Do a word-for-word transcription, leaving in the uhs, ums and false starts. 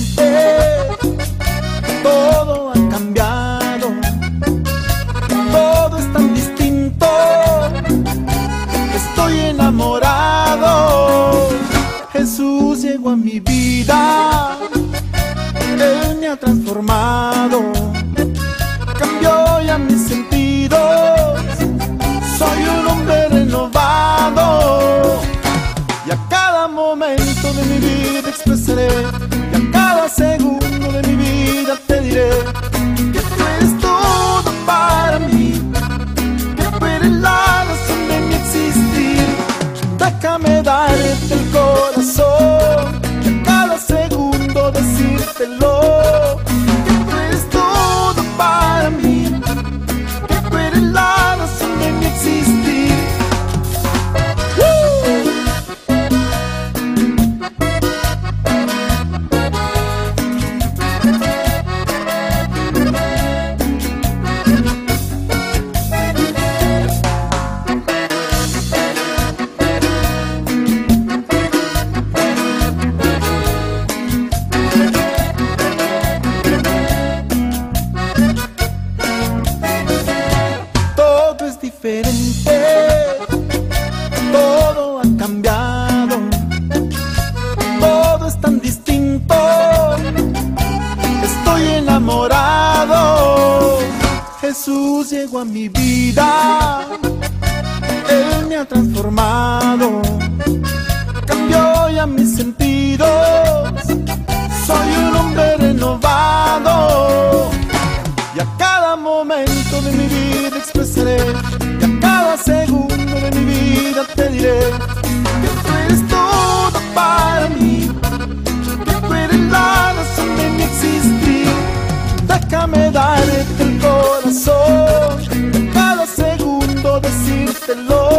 todo ha cambiado, todo es tan distinto, estoy enamorado. Jesús llegó a mi vida, Él me ha transformado, cambió ya mis sentidos, soy un hombre renovado. Y a cada momento de mi vida expresaré, y a cada segundo de mi vida te diré que tú eres todo para mí, que tú eres la razón de mi existir. Déjame darte el corazón y a cada segundo decírtelo, que tú eres todo para mí, que tú eres la razón de mi existir. Diferente, todo ha cambiado, todo es tan distinto, estoy enamorado. Jesús llegó a mi vida, Él me ha transformado, cambió ya mis sentidos, soy un hombre renovado. Y a cada momento de mi vida expresaré, y a cada segundo de mi vida te diré que tú eres todo para mí, que tú eres la razón de mi existir. Déjame darte el corazón, y a cada segundo decírtelo,